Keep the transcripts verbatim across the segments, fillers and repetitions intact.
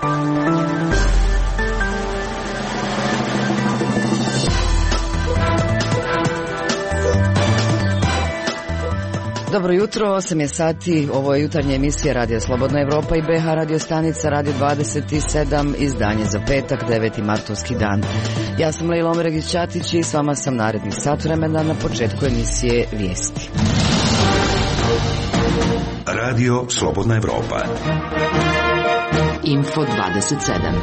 Dobro jutro, osam je sati, ovo je jutarnja emisija Radija Slobodna Evropa i B H radio stanica Radio dvadeset sedam, izdanje za petak, deveti martovski dan. Ja sam Lejla Omeregić-Ćatić i s vama sam narednih sat vremena na početku emisije Vijesti. Radio Slobodna Evropa. Info dvadeset sedam.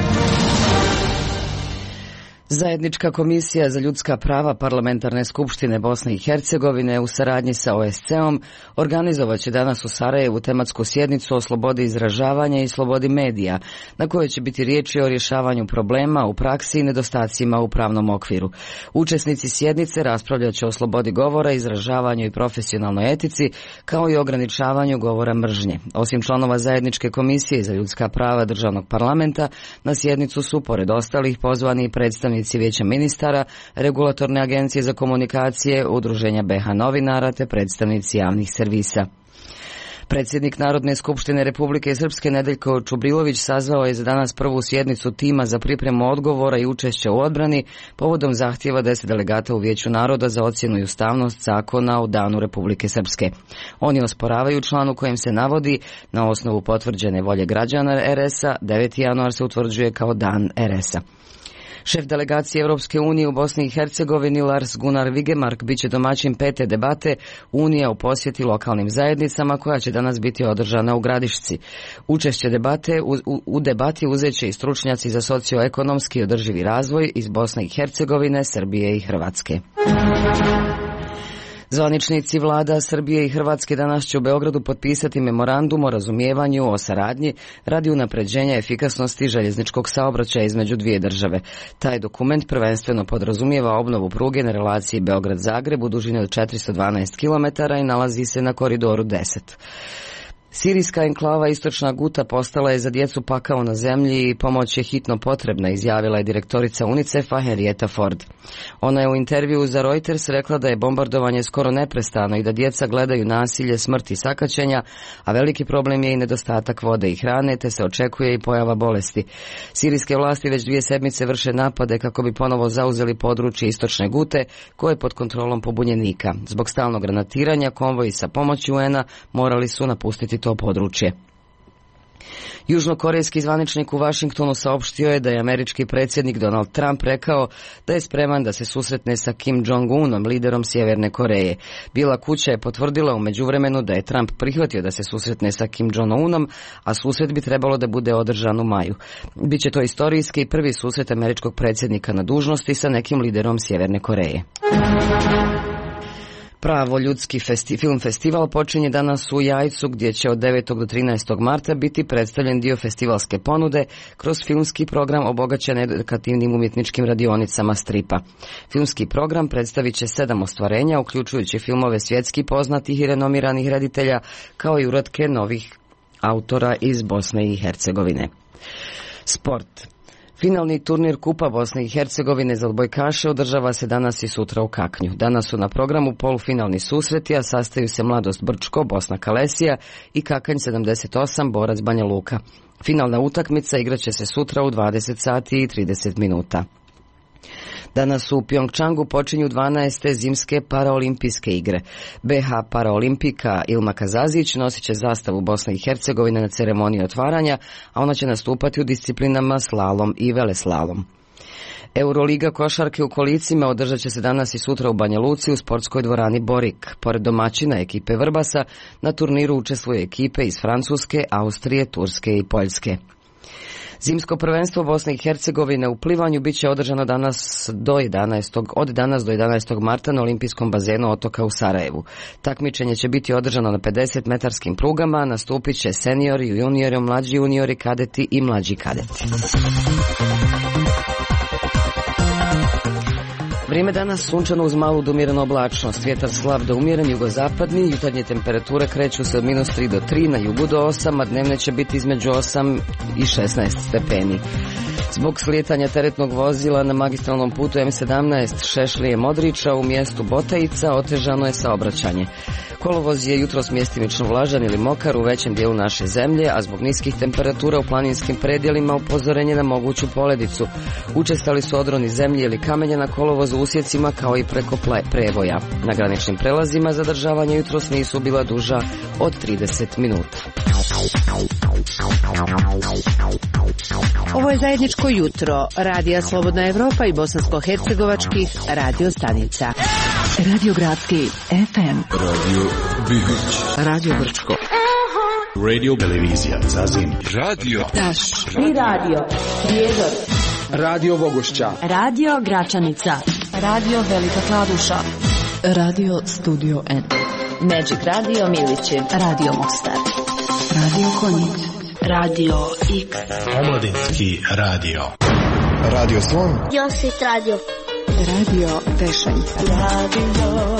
Zajednička komisija za ljudska prava Parlamentarne skupštine Bosne i Hercegovine u saradnji sa O S C-om organizovat će danas u Sarajevu tematsku sjednicu o slobodi izražavanja i slobodi medija, na kojoj će biti riječi o rješavanju problema u praksi i nedostacima u pravnom okviru. Učesnici sjednice raspravljat će o slobodi govora, izražavanju i profesionalnoj etici, kao i ograničavanju govora mržnje. Osim članova Zajedničke komisije za ljudska prava državnog parlamenta, na sjednicu su, pored ostalih, pozvani predstavnici Vijeća ministara, Regulatorne agencije za komunikacije, Udruženja B H novinara te predstavnici javnih servisa. Predsjednik Narodne skupštine Republike Srpske Nedeljko Čubrilović sazvao je za danas prvu sjednicu tima za pripremu odgovora i učešća u odbrani povodom zahtjeva deset delegata u Vijeću naroda za ocjenu i ustavnost zakona o Danu Republike Srpske. Oni osporavaju član u kojem se navodi na osnovu potvrđene volje građana R S-a, deveti januar se utvrđuje kao Dan R S-a. Šef delegacije Europske unije u Bosni i Hercegovini Lars Gunnar Vigemark biće domaćin pete debate Unija u posjeti lokalnim zajednicama koja će danas biti održana u Gradišci. Učešće debate u, u, u debati uzet će i stručnjaci za socioekonomski i održivi razvoj iz Bosne i Hercegovine, Srbije i Hrvatske. Zvaničnici vlada Srbije i Hrvatske danas će u Beogradu potpisati memorandum o razumijevanju o saradnji radi unapređenja efikasnosti željezničkog saobraćaja između dvije države. Taj dokument prvenstveno podrazumijeva obnovu pruge na relaciji Beograd-Zagreb u dužini od četiristo dvanaest kilometara i nalazi se na koridoru deset. Sirijska enklava Istočna Guta postala je za djecu pakao na zemlji i pomoć je hitno potrebna, izjavila je direktorica UNICEF-a Henrietta Ford. Ona je u intervjuu za Reuters rekla da je bombardovanje skoro neprestano i da djeca gledaju nasilje, smrt i sakaćenja, a veliki problem je i nedostatak vode i hrane, te se očekuje i pojava bolesti. Sirijske vlasti već dvije sedmice vrše napade kako bi ponovo zauzeli područje Istočne Gute, koje je pod kontrolom pobunjenika. Zbog stalnog granatiranja, konvoji sa pomoći U N-a morali su napustiti to područje. Južnokorejski zvaničnik u Vašingtonu saopštio je da je američki predsjednik Donald Trump rekao da je spreman da se susretne sa Kim Jong-unom, liderom Sjeverne Koreje. Bijela kuća je potvrdila u međuvremenu da je Trump prihvatio da se susretne sa Kim Jong-unom, a susret bi trebalo da bude održan u maju. Biće to istorijski prvi susret američkog predsjednika na dužnosti sa nekim liderom Sjeverne Koreje. Pravo ljudski festi, film festival počinje danas u Jajcu, gdje će od devetog do trinaestog marta biti predstavljen dio festivalske ponude kroz filmski program obogaćen edukativnim umjetničkim radionicama stripa. Filmski program predstavit će sedam ostvarenja, uključujući filmove svjetski poznatih i renomiranih reditelja, kao i uratke novih autora iz Bosne i Hercegovine. Sport. Finalni turnir Kupa Bosne i Hercegovine za odbojkaše održava se danas i sutra u Kaknju. Danas su na programu polufinalni susreti, a sastaju se Mladost Brčko, Bosna Kalesija i Kakanj sedamdeset osam, Borac Banja Luka. Finalna utakmica igraće se sutra u dvadeset sati i trideset minuta. Danas u Pjongčangu počinju dvanaeste zimske paraolimpijske igre. B H paraolimpika Ilma Kazazić nosit će zastavu Bosne i Hercegovine na ceremoniji otvaranja, a ona će nastupati u disciplinama slalom i veleslalom. Euroliga košarke u kolicima održat će se danas i sutra u Banja Luci u sportskoj dvorani Borik. Pored domaćina ekipe Vrbasa, na turniru učestvuju ekipe iz Francuske, Austrije, Turske i Poljske. Zimsko prvenstvo Bosne i Hercegovine u plivanju bit će održano danas do jedanaestog od danas do jedanaestog marta na olimpijskom bazenu otoka u Sarajevu. Takmičenje će biti održano na pedeset metarskim prugama, nastupit će seniori, juniori, mlađi juniori, kadeti i mlađi kadeti. Vrijeme danas sunčano uz malu do umjerenu oblačnost, vjetar slab do umjeren jugozapadni, jutarnje temperature kreću se od minus tri do tri, na jugu do osam, a dnevne će biti između osam i šesnaest stepeni. Zbog slijetanja teretnog vozila na magistralnom putu M sedamnaest Šešlije Modriča u mjestu Botajica otežano je saobraćanje. Kolovoz je jutros mjestimično vlažan ili mokar u većem dijelu naše zemlje, a zbog niskih temperatura u planinskim predjelima upozorenje na moguću poledicu. Učestali su odroni zemlje ili kamenja na kolovozu usjecima kao i preko prevoja. Na graničnim prelazima zadržavanja jutros nisu bila duža od trideset minuta. Ovo je zajedničko jutro Radija Slobodna Evropa i bosansko-hercegovačkih radio stanica. Radio Gradski F M, Radio Bihać, Radio Brčko, Radio Televizija Zazim, Radio Taš i Radio Prijedor, Radio Vogošća, Radio Gračanica, Radio Velika Kladuša, Radio Studio N, Magic Radio Miliće, Radio Mostar, Radio Konjic, Radio X, Omladinski radio, Radio Slon, Josit Radio, Radio Tešanj, Radio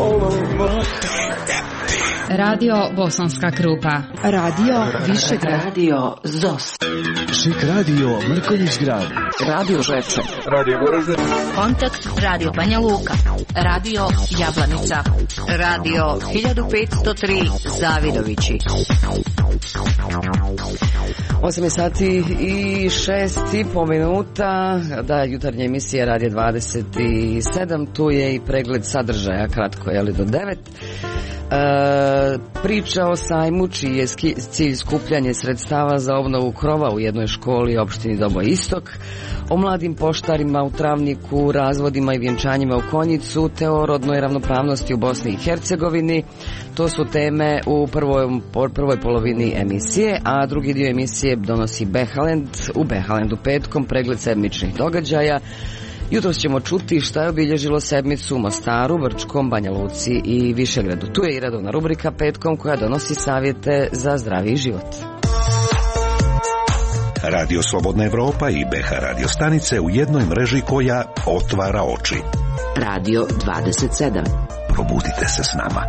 Radio Bosanska Krupa, Radio Višegrad, Radio Zos, Šik Radio Mrkonjić Grad, Radio Žepče, Radio Goražde, Kontakt Radio Banja Luka, Radio Jablanica, Radio hiljadu petsto tri Zavidovići. osam sati i šest i po minuta, da, jutarnja emisija Radio dvadeset sedam, tu je i pregled sadržaja, kratko je li do devet. E, priča o sajmu čiji je cilj skupljanje sredstava za obnovu krova u jednoj školi opštini Doboj Istok, o mladim poštarima u Travniku, razvodima i vjenčanjima u Konjicu, te o rodnoj ravnopravnosti u Bosni i Hercegovini. To su teme u prvoj, prvoj polovini emisije, a drugi dio emisije donosi Behalend. U Behalendu petkom pregled sedmičnih događaja. Jutros ćemo čuti šta je obilježilo sedmicu u Mostaru, Brčkom, Banja Luci i Višegradu. Tu je i redovna rubrika petkom koja donosi savjete za zdraviji život. Radio Slobodna Evropa i B H radio stanice u jednoj mreži koja otvara oči. Radio dvadeset sedam. Probudite se s nama.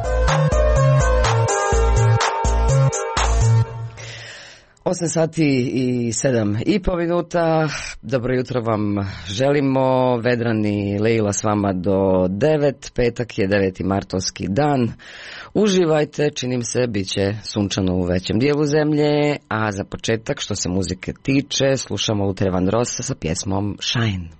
osam sati i sedam i po minuta. Dobro jutro vam želimo. Vedrani Leila s vama do devet. Petak je deveti martovski dan. Uživajte, činim se, bit će sunčano u većem dijelu zemlje. A za početak, što se muzike tiče, slušamo Luther Vandrossa sa pjesmom Shine.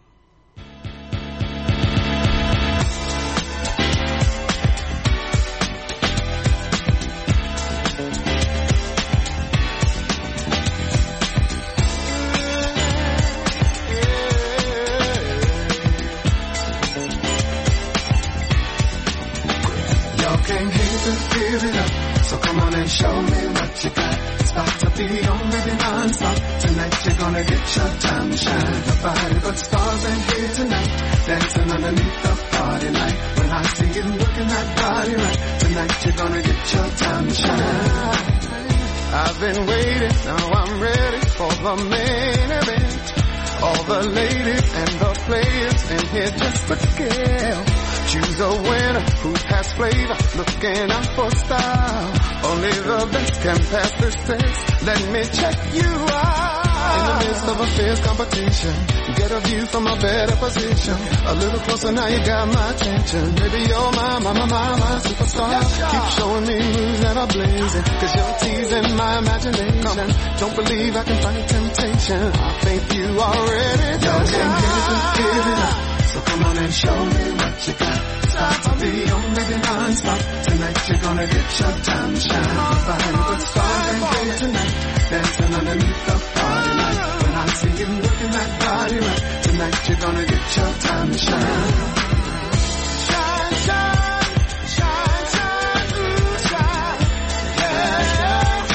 Show me what you got. It's about to be on, baby, non-stop. Tonight you're gonna get your time to shine. Nobody but stars in here tonight, dancing underneath the party light. When I see you looking that body right, tonight you're gonna get your time to shine. I've been waiting, now I'm ready for the main event. All the ladies and the players in here just to scale. Choose a winner who has flavor, looking out for style. Only the best can pass this test. Let me check you out. In the midst of a fierce competition, get a view from a better position. A little closer now, you got my attention. Baby, you're my, my, my, my, my superstar. Keep showing me moves that are blazing, cause you're teasing my imagination. Don't believe I can fight temptation. I think you are ready to shine. So come on and show me what you got. Start to be on, baby, non-stop. Tonight you're gonna get your time to shine. Find good stars and day tonight, dancing underneath the party light. When I see you looking that body right, tonight you're gonna get your time to shine. Shine, shine, shine, shine, ooh, shine. Yeah, yeah,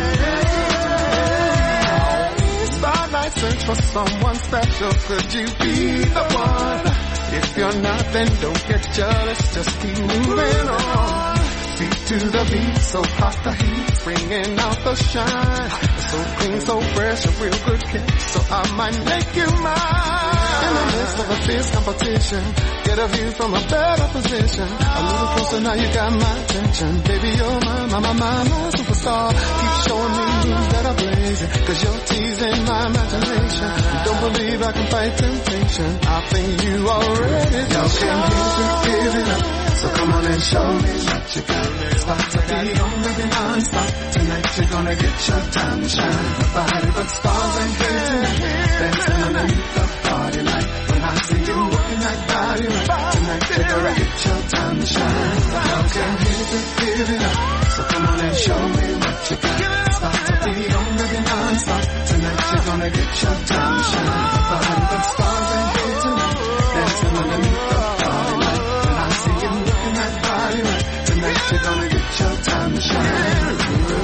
yeah, yeah. Spotlight search for someone special. Could you be the one? If you're not, then don't get jealous, just keep moving on. feet to the beat, so hot the heat, bringing out the shine. So clean, so fresh, a real good kick, so I might make you mine. In the midst of a fierce competition, get a view from a better position. A little closer now, you got my attention. Baby, you're my, my, my, my, my superstar. Keep showing me moves that are blazing, cause you're teasing my imagination. Don't believe I can fight temptation. I think you already know. Can give it up, so come on and show me what you got. Stop to be on, baby, non-stop. Tonight you're gonna get your time to shine. Nobody but stars and here, dancing underneath the party light. When I see you working that body right, tonight you're gonna get your time to shine. Y'all can hit it, give it up, so come on and show me what you got. Stop to be on, baby, non-stop. Tonight you're gonna get your time to shine. Nobody but stars and here tonight, dancing underneath the party light. When I see you working that body right, tonight you're gonna get your time to shine.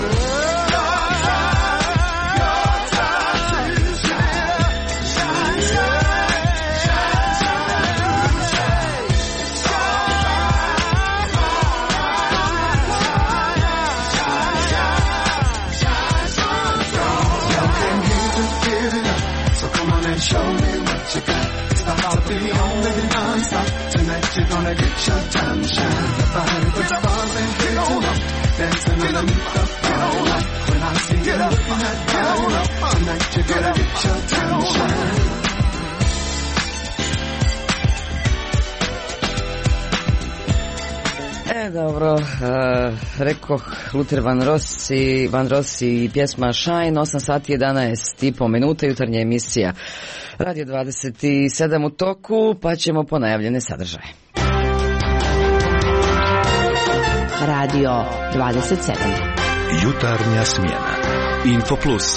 Show me what you got. Stop to be on, baby, non-stop. Tonight you're gonna get your time to shine. The body with stars and here tonight, dancing underneath the party light. When I see you looking at body, tonight you're gonna get your time to shine. E, dobro, uh, rekoh Luther Van Rossi, Van Rossi i pjesma Shine, osam sati jedanaest i po minuta, jutarnja emisija Radio dvadeset sedam u toku, pa ćemo po najavljene sadržaje. Radio dvadeset sedam. Jutarnja smjena. Info Plus.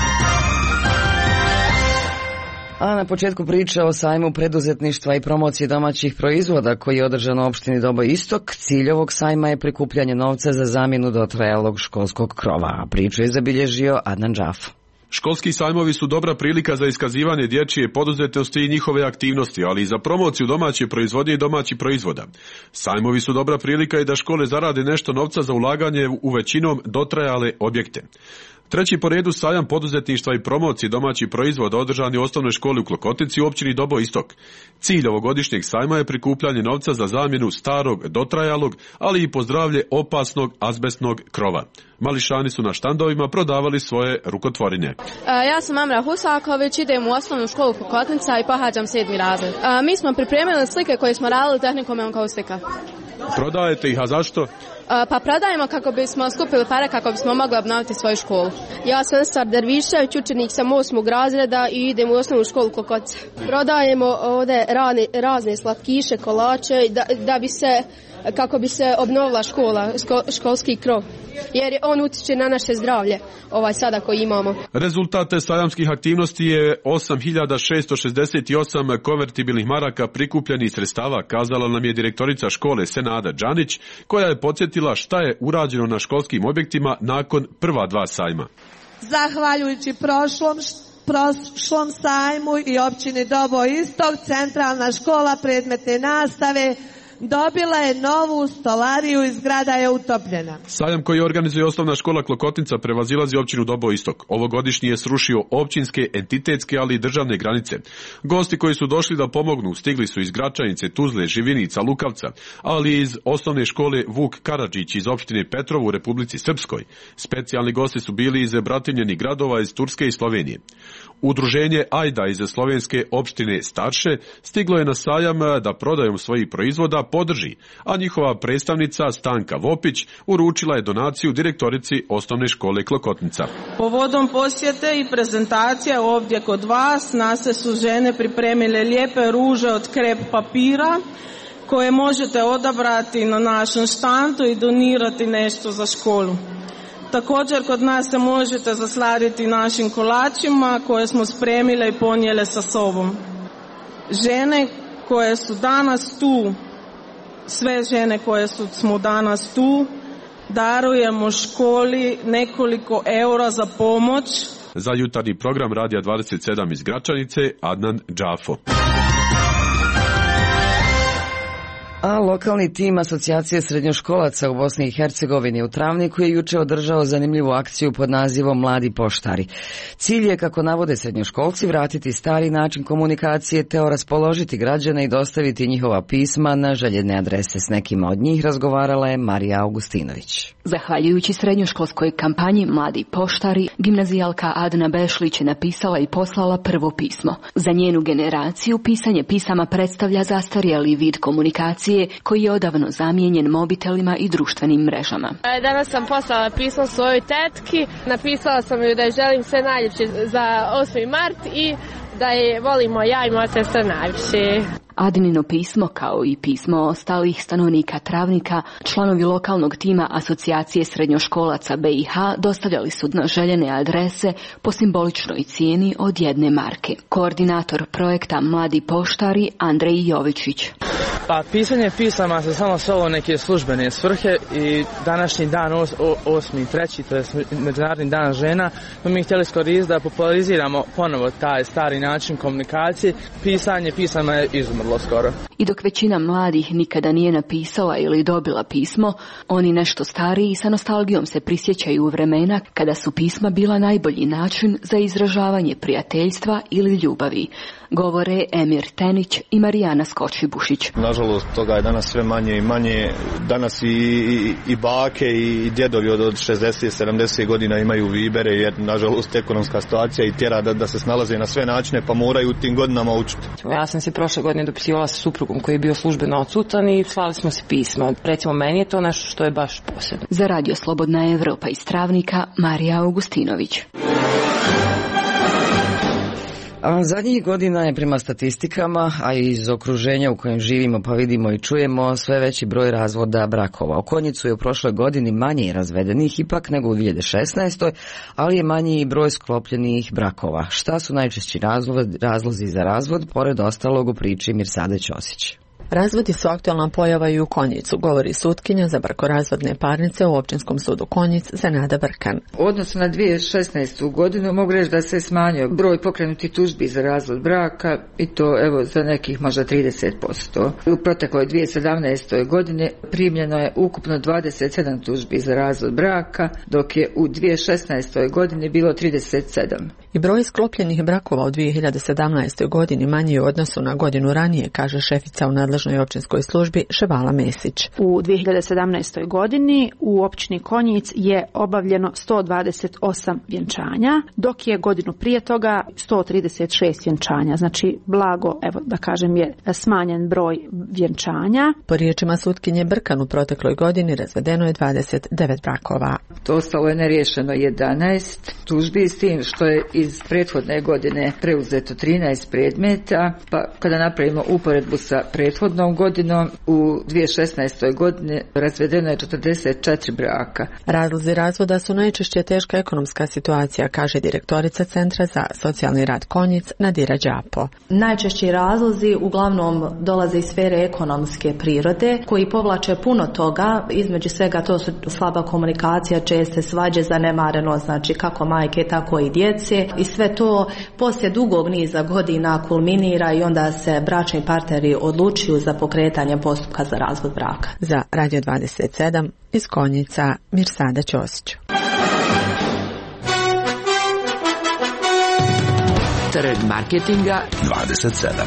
A na početku priče o sajmu preduzetništva i promocije domaćih proizvoda koji je održan u opštini Doboj Istok, cilj ovog sajma je prikupljanje novca za zamjenu dotrajalog školskog krova, a priču je zabilježio Adnan Džafo. Školski sajmovi su dobra prilika za iskazivanje dječje poduzetnosti i njihove aktivnosti, ali i za promociju domaće proizvodnje i domaćih proizvoda. Sajmovi su dobra prilika i da škole zarade nešto novca za ulaganje u većinom dotrajale objekte. Treći po redu sajam poduzetništva i promocije domaćih proizvoda održan je u osnovnoj školi u Klokotici u općini Doboj Istok. Cilj ovogodišnjeg sajma je prikupljanje novca za zamjenu starog dotrajalog, ali i pozdravlje opasnog azbestnog krova. Mališani su na štandovima prodavali svoje rukotvorine. Ja sam Amra Husaković, idem u osnovnu školu Klokotnica i pohađam sedmi razred. Mi smo pripremili slike koje smo radili tehnikom enkaustika. Prodajete ih, a zašto? Pa prodajemo kako bismo skupili pare, kako bismo mogli obnoviti svoju školu. Ja sam Star Dervišević, učenik sam osmog razreda i idem u osnovnu školu Klokotica. Prodajemo ovdje razne, razne slatkiše, kolače, da, da bi se, kako bi se obnovila škola, ško, školski krov. Jer on utiče na naše zdravlje, ovaj sada koji imamo. Rezultate sajamskih aktivnosti je osam hiljada šesto šezdeset osam konvertibilnih maraka prikupljenih sredstava, kazala nam je direktorica škole Senada Đanić, koja je podsjetila šta je urađeno na školskim objektima nakon prva dva sajma. Zahvaljujući prošlom prošlom sajmu i općini Doboj Istok, centralna škola predmetne nastave dobila je novu stolariju i zgrada je utopljena. Sajam koji organizuje osnovna škola Klokotica prevazilazi općinu Doboj Istok. Ovogodišnji je srušio općinske, entitetske, ali i državne granice. Gosti koji su došli da pomognu stigli su iz Gračanice, Tuzle, Živinica, Lukavca, ali iz osnovne škole Vuk Karadžić iz opštine Petrovo u Republici Srpskoj. Specijalni gosti su bili iz bratimljenih gradova iz Turske i Slovenije. Udruženje Ajda iz slovenske opštine Starše stiglo je na sajam da prodajom svojih proizvoda podrži, a njihova predstavnica Stanka Vopić uručila je donaciju direktorici osnovne škole Klokotnica. Povodom posjete i prezentacije ovdje kod vas, nase su žene pripremile lijepe ruže od krep papira koje možete odabrati na našem štandu i donirati nešto za školu. Također kod nas se možete zasladiti našim kolačima koje smo spremile i ponijele sa sobom. Žene koje su danas tu, sve žene koje su, smo danas tu, darujemo školi nekoliko eura za pomoć. Za jutarnji program Radija dvadeset sedam iz Gračanice, Adnan Džafo. A lokalni tim Asocijacije srednjoškolaca u Bosni i Hercegovini u Travniku je juče održao zanimljivu akciju pod nazivom Mladi poštari. Cilj je, kako navode srednjoškolci, vratiti stari način komunikacije te raspoložiti građane i dostaviti njihova pisma na željene adrese. S nekima od njih razgovarala je Marija Augustinović. Zahvaljujući srednjoškolskoj kampanji Mladi poštari, gimnazijalka Adna Bešlić je napisala i poslala prvo pismo. Za njenu generaciju pisanje pisama predstavlja zastarjeli vid komunikacije koji je odavno zamijenjen mobitelima i društvenim mrežama. Danas sam poslala pismo svojoj tetki, napisala sam joj da je želim sve najljepše za osmi mart i da je volimo ja i moja sestra najviše. Adnino pismo, kao i pismo ostalih stanovnika Travnika, članovi lokalnog tima Asocijacije srednjoškolaca B i H dostavljali su na željene adrese po simboličnoj cijeni od jedne marke. Koordinator projekta Mladi poštari Andrej Jovičić. Pa pisanje pisama se samo svelo neke službene svrhe i današnji dan osmi treći to je Međunarodni dan žena, pa mi htjeli iskoristiti da populariziramo ponovo taj stari način komunikacije. Pisanje pisama je izumrlo skoro. I dok većina mladih nikada nije napisala ili dobila pismo, oni nešto stariji sa nostalgijom se prisjećaju vremena kada su pisma bila najbolji način za izražavanje prijateljstva ili ljubavi. Govore Emir Tenić i Marijana Skočibušić. Nažalost, toga je danas sve manje i manje. Danas i, i, i bake i djedovi od, od šezdeset sedamdeset godina imaju vibere, jer nažalost ekonomska situacija i tjera da, da se snalaze na sve načine, pa moraju u tim godinama učiti. Ja sam se prošle godine dopisivala sa suprugom koji je bio službeno odsutan i slali smo se pisma. Recimo, meni je to nešto što je baš posebno. Za Radio Slobodna Evropa iz Travnika, Marija Augustinović. A zadnjih godina je prema statistikama, a i iz okruženja u kojem živimo pa vidimo i čujemo, sve veći broj razvoda brakova. U Konjicu je u prošloj godini manje razvedenih ipak nego u dvije hiljade šesnaestoj. ali je manji i broj sklopljenih brakova. Šta su najčešći razlozi za razvod, pored ostalog u priči Mirsade Ćosić? Razvodi su aktualna pojava i u Konjicu, govori sutkinja za brakorazvodne parnice u Općinskom sudu Konjic Zenada Brkan. U odnosu na dvije hiljade šesnaestu. godinu mogu reći da se smanjio broj pokrenutih tužbi za razvod braka i to evo za nekih možda trideset posto. U protekloj dvije hiljade sedamnaestoj. godine primljeno je ukupno dvadeset sedam tužbi za razvod braka, dok je u dvije hiljade šesnaestoj. godini bilo trideset sedam. I broj sklopljenih brakova u dvije hiljade sedamnaestoj. godini manji u odnosu na godinu ranije, kaže šefica u nadležnoj općinskoj službi Ševala Mesić. U dvije hiljade sedamnaestoj. godini u općini Konjic je obavljeno sto dvadeset osam vjenčanja, dok je godinu prije toga sto trideset šest vjenčanja. Znači blago, evo da kažem, je smanjen broj vjenčanja. Po riječima sutkinje Brkan u protekloj godini razvedeno je dvadeset devet brakova. To ostalo je neriješeno jedanaest tužbi, s tim što je iz prethodne godine preuzeto trinaest predmeta, pa kada napravimo uporedbu sa prethodnom godinom, u dvije hiljade šesnaestoj. godini razvedeno je četrdeset četiri braka. Razlozi razvoda su najčešće teška ekonomska situacija, kaže direktorica Centra za socijalni rad Konjic Nadira Đapo. Najčešći razlozi uglavnom dolaze iz sfere ekonomske prirode, koji povlače puno toga, između svega to su slaba komunikacija, česte svađe, zanemareno, znači kako majke tako i djece, i sve to poslije dugog niza godina kulminira i onda se bračni partneri odlučuju za pokretanje postupka za razvod braka. Za Radio dvadeset sedam iz Konjica Mirsada Ćosić. Trg marketinga dvadeset sedam.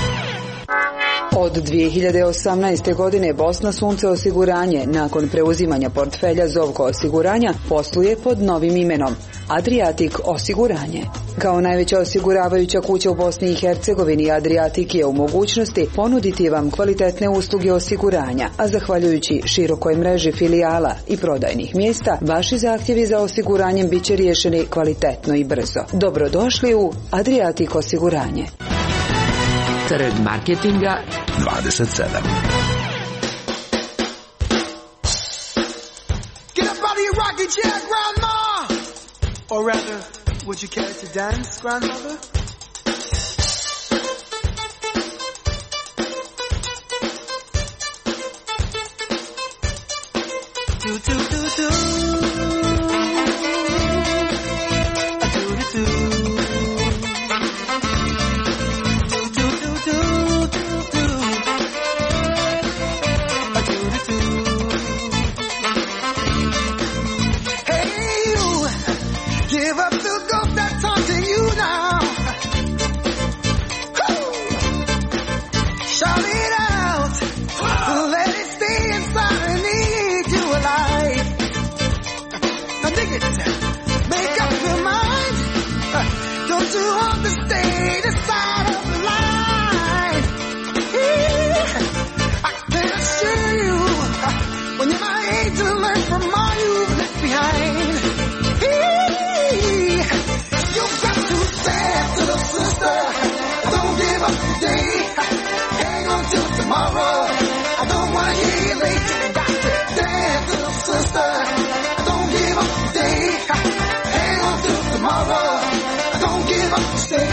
Od dvije hiljade osamnaeste. godine Bosna Sunce osiguranje nakon preuzimanja portfelja Zovko osiguranja posluje pod novim imenom Adriatic osiguranje. Kao najveća osiguravajuća kuća u Bosni i Hercegovini, Adriatic je u mogućnosti ponuditi vam kvalitetne usluge osiguranja, a zahvaljujući širokoj mreži filijala i prodajnih mjesta, vaši zahtjevi za osiguranjem bit će riješeni kvalitetno i brzo. Dobrodošli u Adriatic osiguranje. Trg marketinga dvadeset sedam. Get up out of your rocking chair, grandma! Or rather, would you care to dance, grandmother? Do, do, do, do. Do, do, do. dig it. Make up your mind. Don't you understand the side of the line? I can assure you, when you're my age, to learn from all you've left behind. You've got to stand to the sister. Don't give up today. Hang on till tomorrow. I don't want to hear you late. You got to stand to the sister. Don't give up today. Hang on till tomorrow. Don't give up today.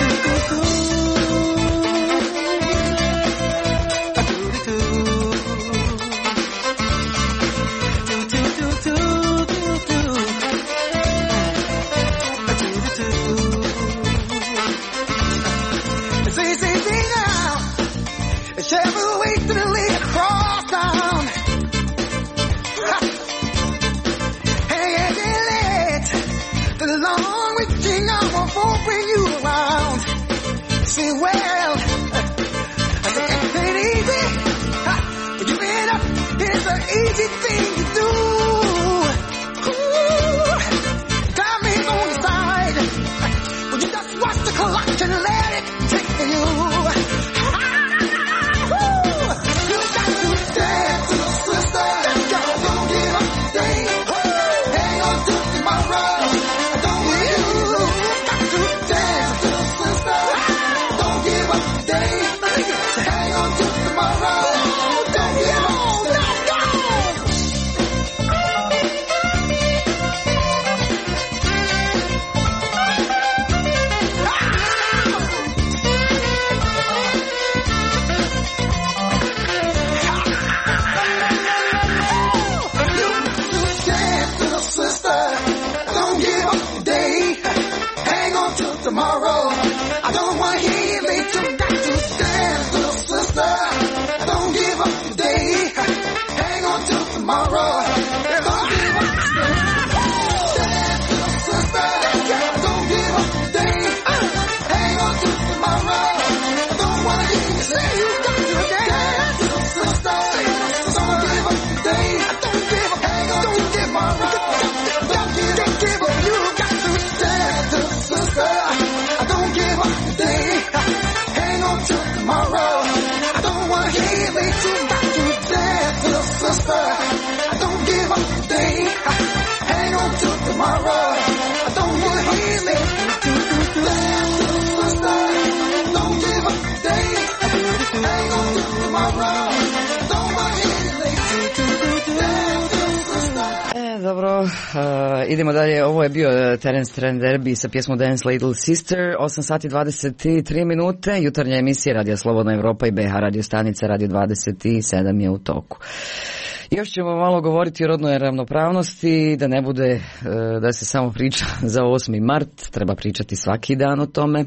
Whichever way to the lake across town. Hey, get it. The long reaching arm won't bring you around. Say, well, I think it ain't easy. Giving up is an easy thing to do. Ooh, time is on your side. Well, you just watch the clock and let it take you. Tomorrow, I don't want to hear you late. You got to stand, little sister. Don't give up today. Hang on till tomorrow. Don't give up today. Stand, little sister. Don't give up today. Hang on till tomorrow. I don't want to hear you say you got to stand, little sister. Don't give up today. Don't give up. Hang on till tomorrow. Don't give up. Give up. You got to stand, little sister. Don't give up today. Hang on till tomorrow. I don't want to hear you late. You got to dance, little sister. Don't give up today. Hang on till tomorrow. I don't want to hear you late. Dance, little sister. Don't give up today. Hang on till tomorrow. Don't want to hear you late. Dance, little sister. E, dobro, uh, idemo dalje. Ovo je bio Terence Trent D'Arby sa pjesmom Dance Little Sister. osam sati dvadeset tri minute. Jutarnja emisija Radija Slobodna Evropa i B H radio stanica Radio dvadeset sedam je u toku. Još ćemo malo govoriti o rodnoj ravnopravnosti, da ne bude da se samo priča za osmi mart, treba pričati svaki dan o tome.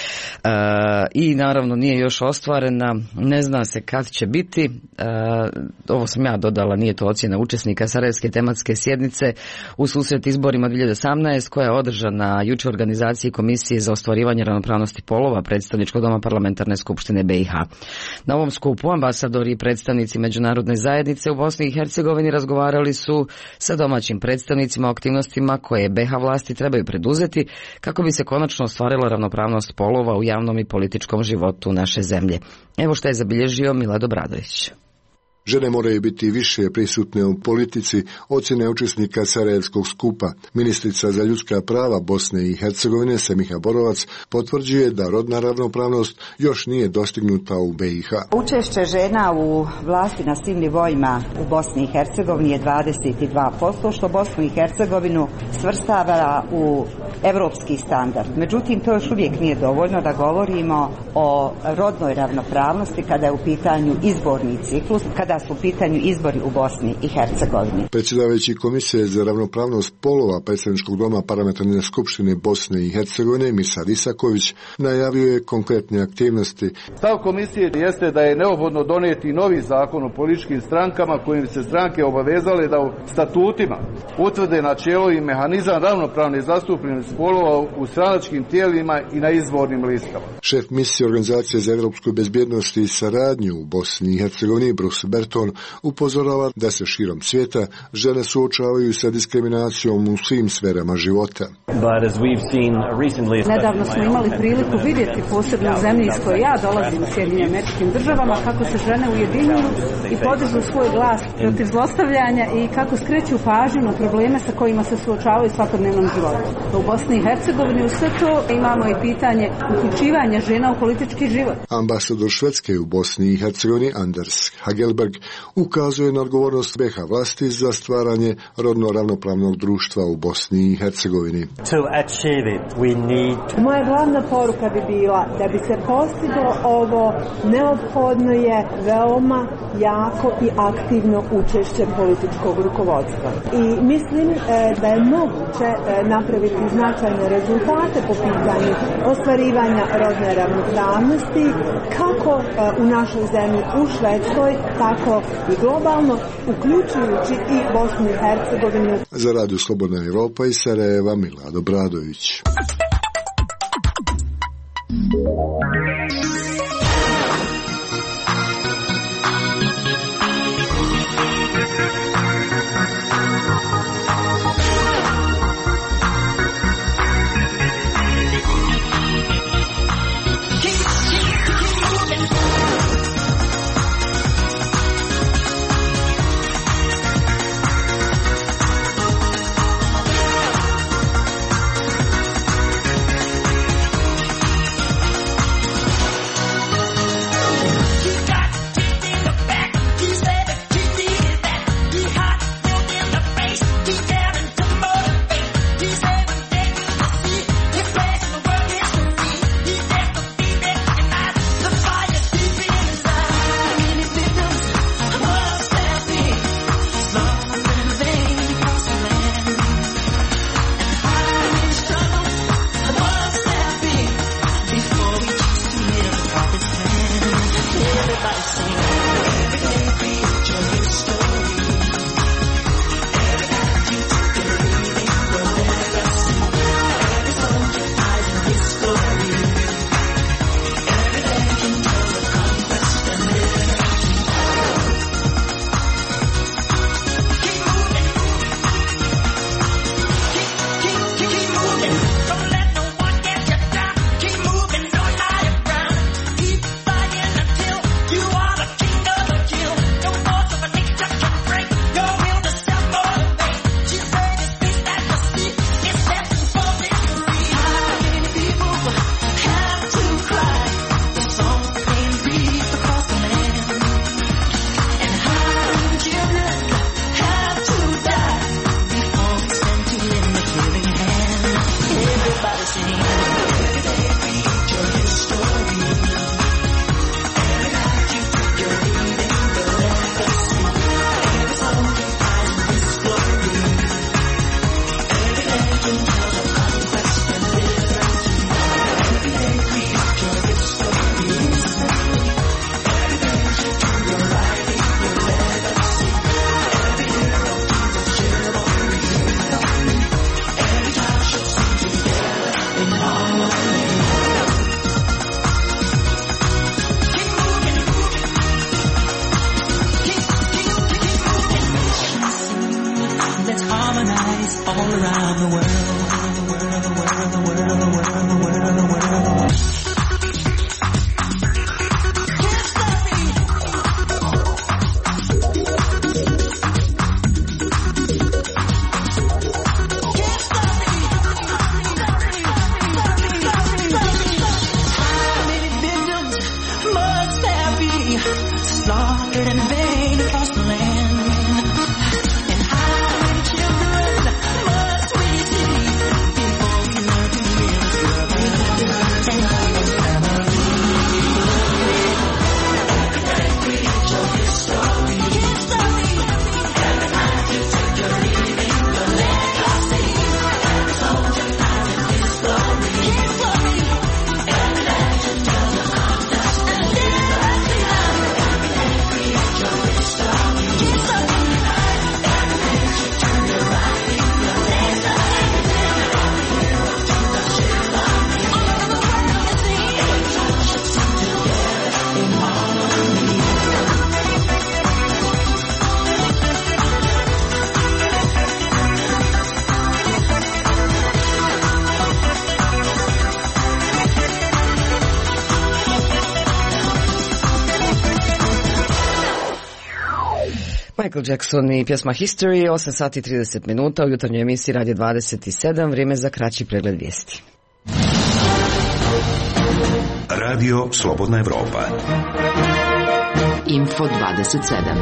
I naravno nije još ostvarena, ne zna se kad će biti. Ovo sam ja dodala, nije to ocjena učesnika Sarajevske tematske sjednice u susret izborima dvije hiljade osamnaeste koja je održana jučer u organizaciji Komisije za ostvarivanje ravnopravnosti polova Predstavničkog doma Parlamentarne skupštine B i H. Na ovom skupu ambasadori i predstavnici međunarodne zajednice u Bosni i Hercegovini razgovarali su sa domaćim predstavnicima o aktivnostima koje B H vlasti trebaju preduzeti kako bi se konačno ostvarila ravnopravnost polova u javnom i političkom životu naše zemlje. Evo što je zabilježio Milad Obradović. Žene moraju biti više prisutne u politici, ocjene učesnika Sarajevskog skupa. Ministrica za ljudska prava Bosne i Hercegovine Semiha Borovac potvrđuje da rodna ravnopravnost još nije dostignuta u B i H. Učešće žena u vlasti na svim nivoima u Bosni i Hercegovini je dvadeset dva posto, što Bosnu i Hercegovinu svrstava u evropski standard. Međutim, to još uvijek nije dovoljno da govorimo o rodnoj ravnopravnosti kada je u pitanju izborni ciklus, kada su u pitanju izbori u Bosni i Hercegovini. Predsjedavajući Komisije za ravnopravnost polova Predstavničkog doma Parlamentarne skupštine Bosne i Hercegovine Mirsad Isaković najavio je konkretne aktivnosti. Stav komisije jeste da je neophodno donijeti novi zakon o političkim strankama kojim se stranke obavezale da u statutima utvrde načelo i mehanizam ravnopravne zastupljenosti spolova u stranačkim tijelima i na izbornim listama. Šef misije Organizacije za evropsku bezbjednost i saradnju u Bosni i Hercegovini, Bruce Berton, upozorava da se širom svijeta žene suočavaju sa diskriminacijom u svim sferama života. Nedavno smo imali priliku vidjeti, posebno u zemlji iz koje ja dolazim, u Sjedinjenim Američkim Državama, kako se žene ujedinjuju i podižu svoj glas protiv zlostavljanja i kako skreću pažnju na probleme sa kojima se suočavaju u svakodnevnom životu. U Bosni i Hercegovini u sve to imamo i pitanje uključivanja žena u politički život. Ambasador Švedske u Bosni i Hercegovini Anders Hagelberg ukazuje na odgovornost B H vlasti za stvaranje rodno ravnopravnog društva u Bosni i Hercegovini. Moja glavna poruka bi bila da bi se postiglo ovo, neophodno je veoma jako i aktivno učešće političkog rukovodstva. I mislim e, da je moguće e, napraviti značajne rezultate po pitanju ostvarivanja rodne ravnopravnosti kako e, u našoj zemlji, u Švedskoj, tako i globalno, uključujući i Bosnu i Hercegovinu. Za Radio Slobodna Evropa iz Sarajeva, Milado Bradović. Before we know Michael Jackson i pjesma History, osam sati i trideset minuta u jutarnjoj emisiji Radio dvadeset sedam, vrijeme za kraći pregled vijesti. Radio Slobodna Evropa. Info dvadeset sedam.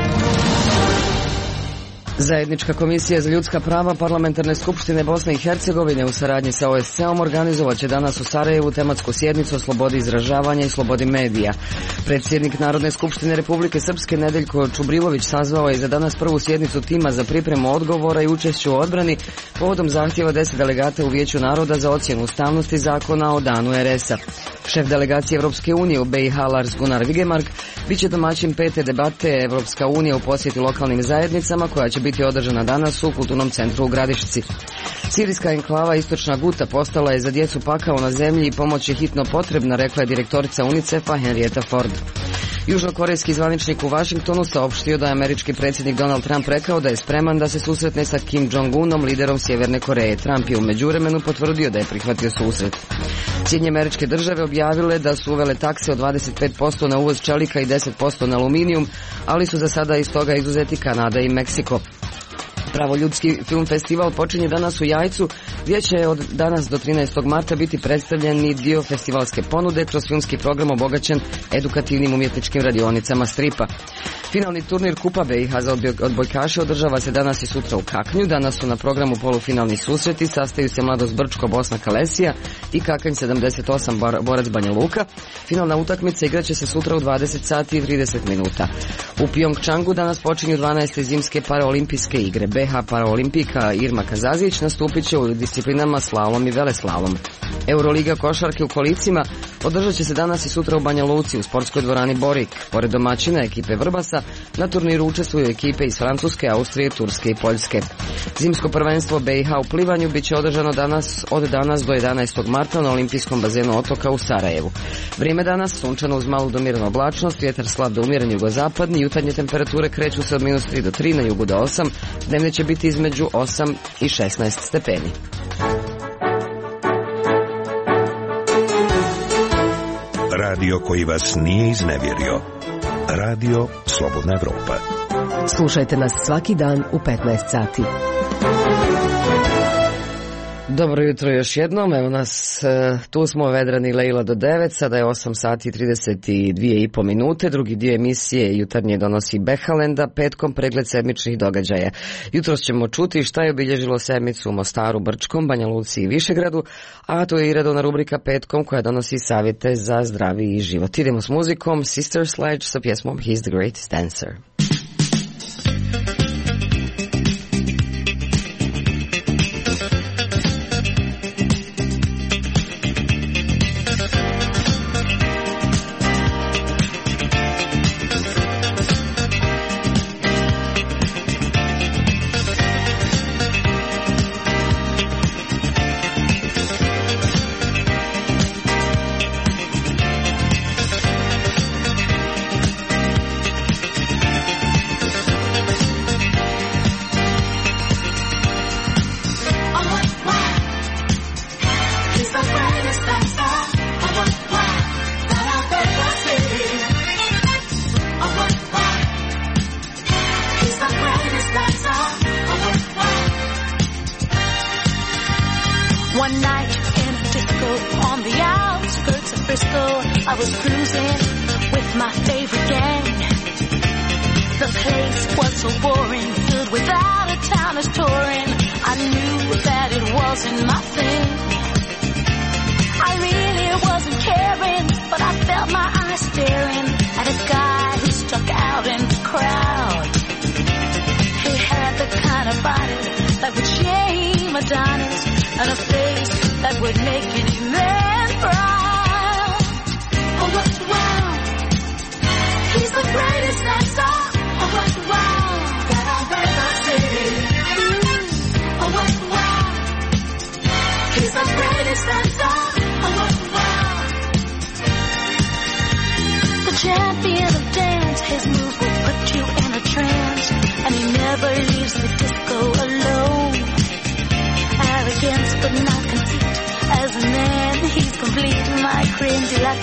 Zajednička komisija za ljudska prava Parlamentarne skupštine Bosne i Hercegovine u saradnji sa O S C-om organizovat će danas u Sarajevu tematsku sjednicu o slobodi izražavanja i slobodi medija. Predsjednik Narodne skupštine Republike Srpske Nedeljko Čubrilović sazvao je za danas prvu sjednicu tima za pripremu odgovora i učešću u odbrani povodom zahtjeva deset delegata u Vijeću naroda za ocjenu ustavnosti zakona o danu er es a. Šef delegacije Evropske unije u B i H Lars Gunnar Vigemark bit će domaćin pete debate Evropska unija u posjeti lokalnim zajednicama koja će biti održana danas u Kulturnom centru u Gradišci. Sirijska enklava Istočna Guta postala je za djecu pakao na zemlji i pomoć je hitno potrebna, rekla je direktorica UNICEF-a Henrietta Ford. Južnokorejski zvaničnik u Vašingtonu saopštio da je američki predsjednik Donald Trump rekao da je spreman da se susretne sa Kim Jong-unom, liderom Sjeverne Koreje. Trump je u međuvremenu potvrdio da je prihvatio susret. Sjedinjene Američke Države objavile da su uvele takse od dvadeset pet posto na uvoz čelika i deset posto na aluminijum, ali su za sada iz toga izuzeti Kanada i Meksiko. Pravoljudski film festival počinje danas u Jajcu, gdje će od danas do trinaestog marta biti predstavljeni dio festivalske ponude kroz filmski program obogaćen edukativnim umjetničkim radionicama stripa. Finalni turnir Kupa B i H za odbojkaše održava se danas i sutra u Kaknju. Danas su na programu polufinalni susreti, sastaju se Mladost Brčko Bosna Kalesija i Kakanj sedamdeset osam Borac Banja Luka. Finalna utakmica igraće se sutra u dvadeset sati i trideset minuta. U Pjongčangu danas počinju dvanaeste zimske paraolimpijske igre. B H paraolimpijka Irma Kazazić nastupit će u disciplinama slalom i veleslalom. Euroliga košarke u kolicima održat će se danas i sutra u Banja Luci u sportskoj dvorani Borik. Pored domaćina ekipe Vrbasa, na turniru učestvuju ekipe iz Francuske, Austrije, Turske i Poljske. Zimsko prvenstvo B i H u plivanju bit će održano danas od danas do jedanaestog marta na olimpijskom bazenu Otoka u Sarajevu. Vrijeme danas sunčano uz malu do mirnu oblačnost, vjetar slab do umjeren jugozapadni, jutarnje temperature kreću se od minus tri do tri, na jugu do osam, dnevne će biti između osam i šesnaest stepeni. Radio koji vas nije iznevjerio. Radio Slobodna Evropa. Slušajte nas svaki dan u petnaest sati. Dobro jutro još jednom, evo nas, tu smo vedrani Leila do devet, sada je osam sati i trideset dvije i po minute, drugi dio emisije jutarnje donosi Behalenda, petkom pregled sedmičnih događaja. Jutros ćemo čuti šta je obilježilo sedmicu u Mostaru, Brčkom, Banja Luci i Višegradu, a to je i redovna rubrika petkom koja donosi savjete za zdravi život. Idemo s muzikom, Sister Sledge sa pjesmom He's the Greatest Dancer.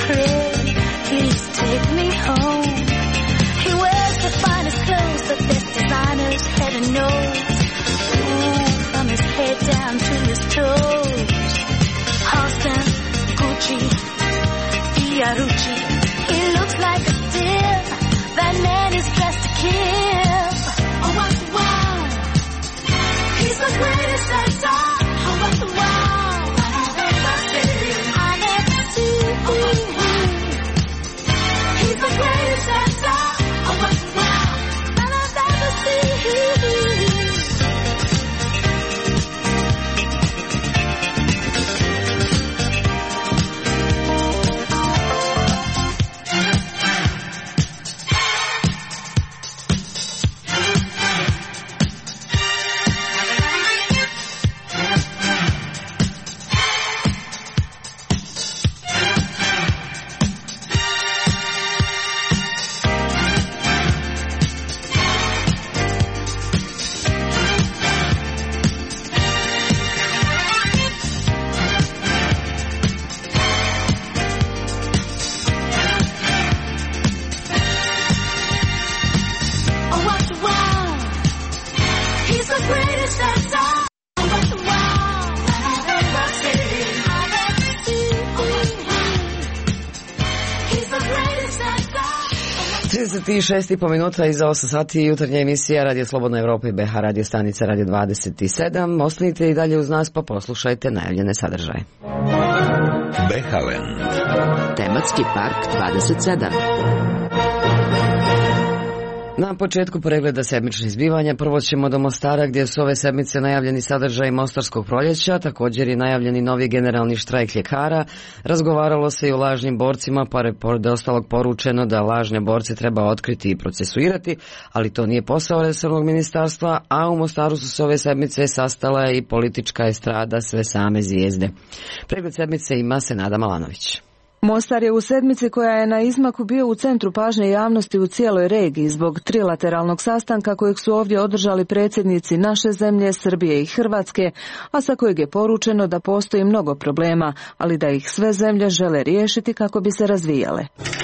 Please take me home. He wears the finest clothes, the best designers, heaven knows. Ooh, from his head down to his toes. Halston, Gucci, Fiorucci. He looks like a deer. That man is dressed to kill. Oh, what the wow. He's the greatest that's all. Oh, what the wow. I never see. He's the greatest that's all. Oh, what the wow. I've ever seen. trideset šest i po minuta iza osam sati jutarnja emisija Radio Slobodna Evropa i B H radio stanica Radio dvadeset sedam. Ostanite i dalje uz nas pa poslušajte najavljene sadržaje. Behalen. Tematski park dvadeset sedam. Na početku pregleda sedmičnih zbivanja prvo ćemo do Mostara gdje su ove sedmice najavljeni sadržaj Mostarskog proljeća, također je najavljeni novi generalni štrajk ljekara, razgovaralo se i o lažnim borcima pa je pored ostalog poručeno da lažne borce treba otkriti i procesuirati, ali to nije posao resornog ministarstva, a u Mostaru su se ove sedmice sastala i politička estrada sve same zvijezde. Pregled sedmice ima Senada Malanović. Mostar je u sedmici koja je na izmaku bio u centru pažnje javnosti u cijeloj regiji zbog trilateralnog sastanka kojeg su ovdje održali predsjednici naše zemlje, Srbije i Hrvatske, a sa kojeg je poručeno da postoji mnogo problema, ali da ih sve zemlje žele riješiti kako bi se razvijale.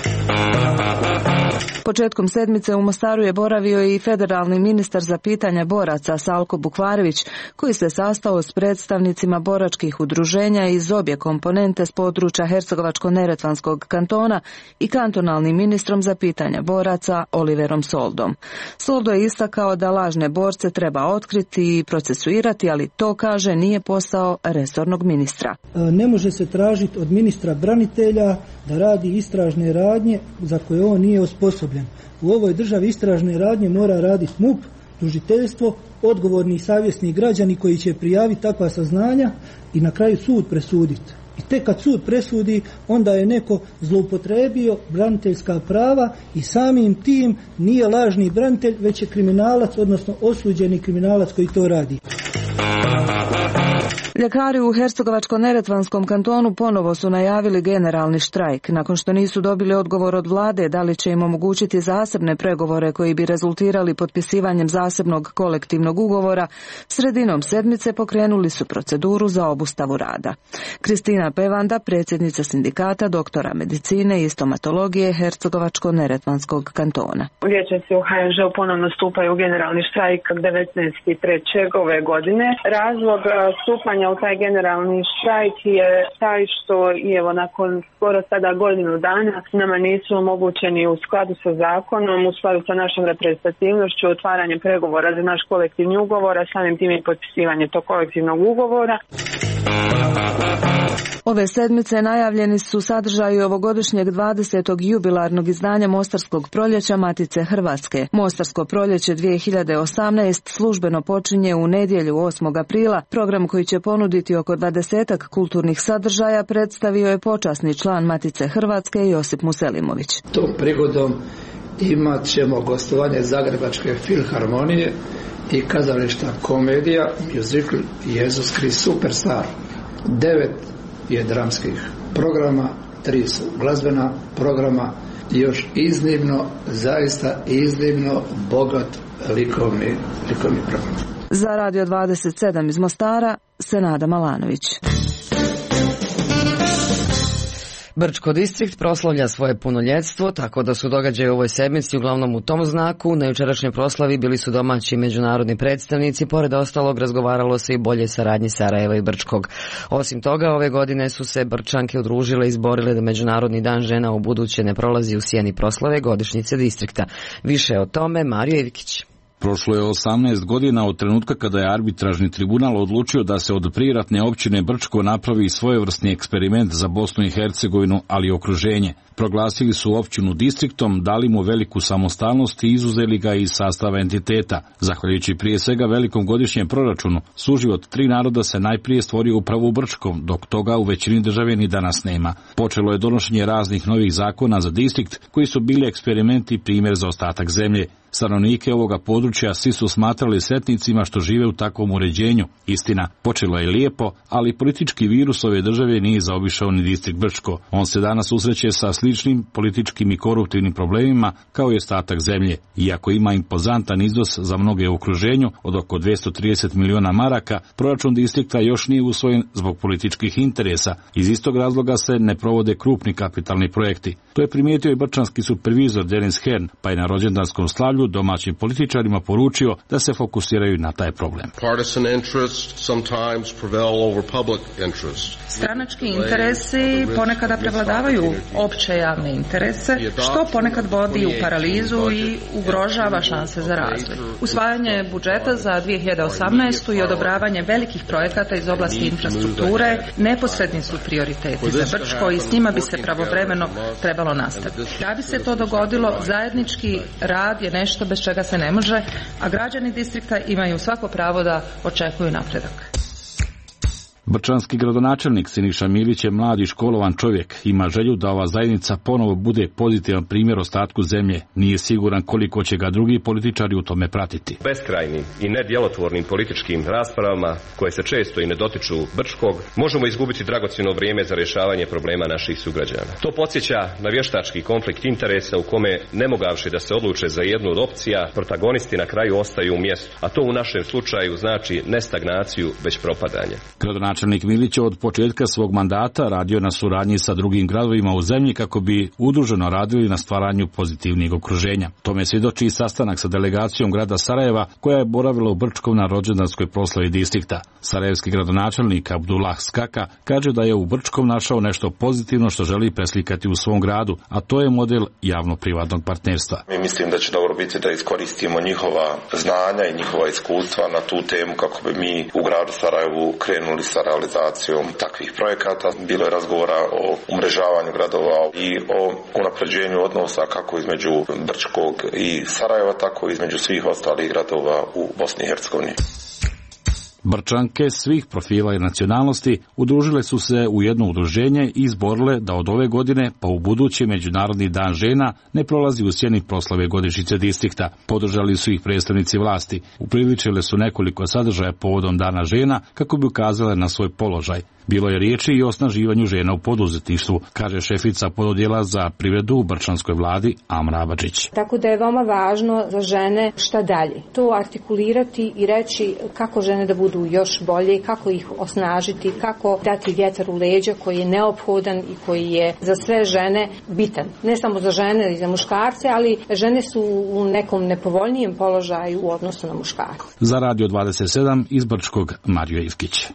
Početkom sedmice u Mostaru je boravio i federalni ministar za pitanja boraca Salko Bukvarević, koji se sastao s predstavnicima boračkih udruženja iz obje komponente s područja Hercegovačko-neretvanskog kantona i kantonalnim ministrom za pitanja boraca Oliverom Soldom. Soldo je istakao da lažne borce treba otkriti i procesuirati, ali to, kaže, nije posao resornog ministra. Ne može se tražiti od ministra branitelja da radi istražne radnje za koje on nije osposobljen. U ovoj državi istražne radnje mora raditi M U P, tužiteljstvo, odgovorni i savjesni građani koji će prijaviti takva saznanja i na kraju sud presuditi. I tek kad sud presudi, onda je neko zloupotrebio braniteljska prava i samim tim nije lažni branitelj, već je kriminalac, odnosno osuđeni kriminalac koji to radi. Ljekari u Hercegovačko-neretvanskom kantonu ponovo su najavili generalni štrajk, nakon što nisu dobili odgovor od vlade da li će im omogućiti zasebne pregovore koji bi rezultirali potpisivanjem zasebnog kolektivnog ugovora. Sredinom sedmice pokrenuli su proceduru za obustavu rada. Kristina Pevanda, predsjednica sindikata doktora medicine i stomatologije Hercegovačko-neretvanskog kantona. Liječnici u H N Ž-u ponovno stupaju u generalni štrajk devetnaestog trećeg ove godine. Razlog stupanja u taj generalni štrajk je taj što i evo nakon skoro sada godinu dana nama nisu omogućeni u skladu sa zakonom, u skladu sa našom reprezentativnošću, otvaranje pregovora za naš kolektivni ugovor, a samim tim i potpisivanje tog kolektivnog ugovora. Ove sedmice najavljeni su sadržaji ovogodišnjeg dvadesetog jubilarnog izdanja Mostarskog proljeća Matice Hrvatske. Mostarsko proljeće dvije hiljade osamnaeste službeno počinje u nedjelju osmog aprila. Program koji će ponuditi oko dvadesetak kulturnih sadržaja predstavio je počasni član Matice Hrvatske Josip Muselimović. Tom prigodom imat ćemo gostovanje Zagrebačke filharmonije i kazališta Komedija, muzikl Jezus Krist Superstar. Devet je dramskih programa, tri su glazbena programa i još iznimno, zaista iznimno bogat likovni, likovni program. Za Radio dvadeset sedam iz Mostara, Senada Malanović. Brčko distrikt proslavlja svoje punoljetstvo, tako da su događaje u ovoj sedmici uglavnom u tom znaku. Na jučerašnjoj proslavi bili su domaći međunarodni predstavnici, pored ostalog razgovaralo se i bolje saradnji Sarajeva i Brčkog. Osim toga, ove godine su se Brčanke udružile i izborile da Međunarodni dan žena u buduće ne prolazi u sjeni proslave godišnjice distrikta. Više o tome Mario Ivkić. Prošlo je osamnaest godina od trenutka kada je arbitražni tribunal odlučio da se od priratne općine Brčko napravi svojevrsni eksperiment za Bosnu i Hercegovinu, ali i okruženje. Proglasili su općinu distriktom, dali mu veliku samostalnost i izuzeli ga iz sastava entiteta. Zahvaljujući prije svega velikom godišnjem proračunu, suživot tri naroda se najprije stvorio upravo u Brčkom, dok toga u većini države ni danas nema. Počelo je donošenje raznih novih zakona za distrikt, koji su bili eksperimenti i primjer za ostatak zemlje. Stanovnike ovoga područja svi su smatrali sretnicima što žive u takvom uređenju. Istina, počelo je lijepo, ali politički virus ove države nije zaobišao ni distrikt Brčko. On se danas susreće sa sličnim političkim i koruptivnim problemima kao i ostatak zemlje. Iako ima impozantan iznos za mnoge u okruženju od oko dvjesto trideset miliona maraka, proračun distrikta još nije usvojen zbog političkih interesa. Iz istog razloga se ne provode krupni kapitalni projekti. To je primijetio i brčanski supervizor Denis Hern, pa je na rođendanskom slavlju domaćim političarima poručio da se fokusiraju na taj problem. Stranački interesi ponekada prevladavaju opće javne interese, što ponekad vodi u paralizu i ugrožava šanse za razvoj. Usvajanje budžeta za dvije hiljade osamnaestu i odobravanje velikih projekata iz oblasti infrastrukture neposredni su prioriteti za Brčko i s njima bi se pravovremeno trebalo nastaviti. Da bi se to dogodilo, zajednički rad je nešto bez čega se ne može, a građani distrikta imaju svako pravo da očekuju napredak. Brčanski gradonačelnik Siniša Milić je mlad i školovan čovjek. Ima želju da ova zajednica ponovo bude pozitivan primjer ostatku zemlje. Nije siguran koliko će ga drugi političari u tome pratiti. Beskrajnim i nedjelotvornim političkim raspravama, koje se često i ne dotiču Brčkog, možemo izgubiti dragocjeno vrijeme za rješavanje problema naših sugrađana. To podsjeća na vještački konflikt interesa u kome, ne mogavši da se odluče za jednu od opcija, protagonisti na kraju ostaju u mjestu. A to u našem slučaju znači ne stagnaciju, već propadanje. Načelnik Milić od početka svog mandata radio na suradnji sa drugim gradovima u zemlji kako bi udruženo radili na stvaranju pozitivnih okruženja. Tome svjedoči i sastanak sa delegacijom grada Sarajeva koja je boravila u Brčkom na rođendanskoj proslavi distrikta. Sarajevski gradonačelnik Abdullah Skaka kaže da je u Brčkom našao nešto pozitivno što želi preslikati u svom gradu, a to je model javno-privatnog partnerstva. Mi mislim da će dobro biti da iskoristimo njihova znanja i njihova iskustva na tu temu kako bi mi u gradu Sarajevu krenuli sa realizacijom takvih projekata. Bilo je razgovora o umrežavanju gradova i o unapređenju odnosa kako između Brčkog i Sarajeva, tako i između svih ostalih gradova u Bosni i Hercegovini. Brčanke svih profila i nacionalnosti udružile su se u jedno udruženje i izborile da od ove godine pa u budući Međunarodni dan žena ne prolazi u sjeni proslave godišnjice distrikta. Podržali su ih predstavnici vlasti. Upriličile su nekoliko sadržaja povodom dana žena kako bi ukazale na svoj položaj. Bilo je riječi i o osnaživanju žena u poduzetništvu, kaže šefica pododjela za privredu u brčanskoj vladi Amra Abadžić. Tako da je veoma važno za žene šta dalje. To artikulirati i reći kako žene da budu još bolje, kako ih osnažiti, kako dati vjetar u leđa koji je neophodan i koji je za sve žene bitan. Ne samo za žene i za muškarce, ali žene su u nekom nepovoljnijem položaju u odnosu na muškarce. Za Radio dvadeset sedam iz Brčkog Mario Ivkić.